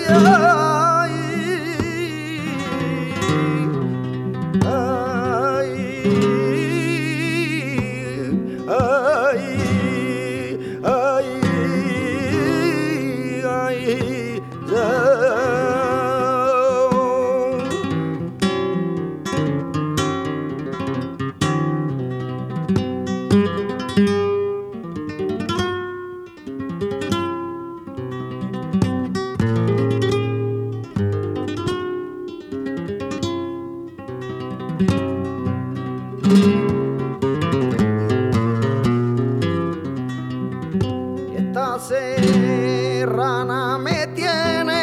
Esta serrana me tiene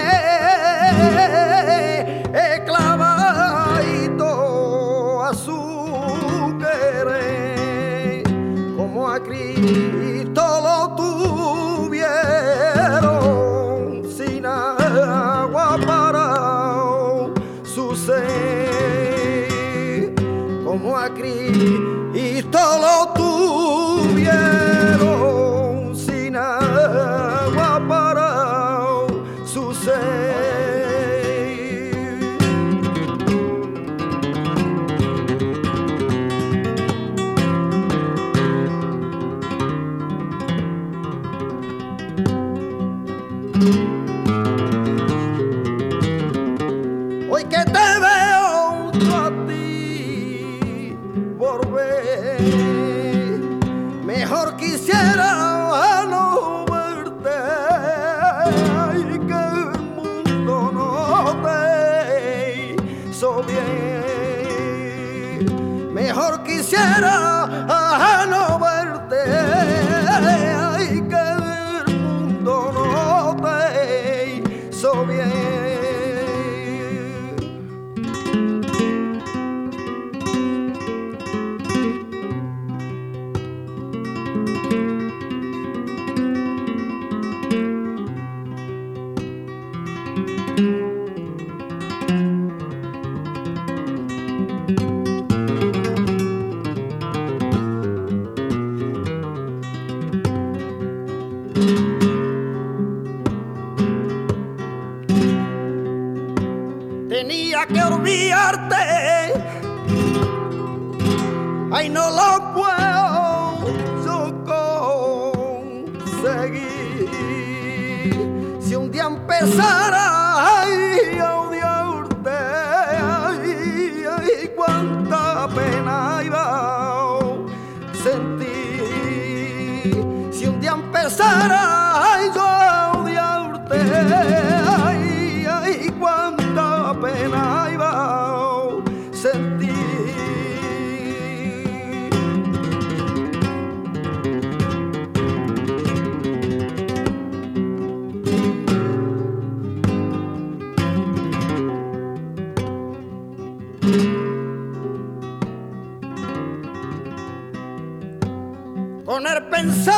clavadito a su querer, como a Cristo lo tuvieron sin agua para su sed, como a Cristo lo tuvieron sin agua para su sed. Hoy que te veo a ti por ver, mejor quisiera no verte, ay, que el mundo no te hizo bien. Mejor quisiera no verte, ay, que el mundo no te hizo bien. Tenía que olvidarte, ay, no lo puedo conseguir. Si un día empezara ay, a odiarte, ay, ay, cuánta pena iba a sentir. Si un día empezara ay, yo a odiarte, ay, ay, cuánta pena iba a sentir. Con el pensamiento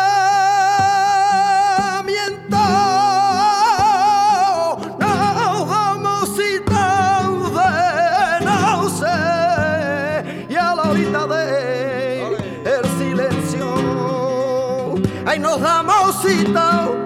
nos vamos citados de no sé, y a la horita de el silencio, ay, nos damos citados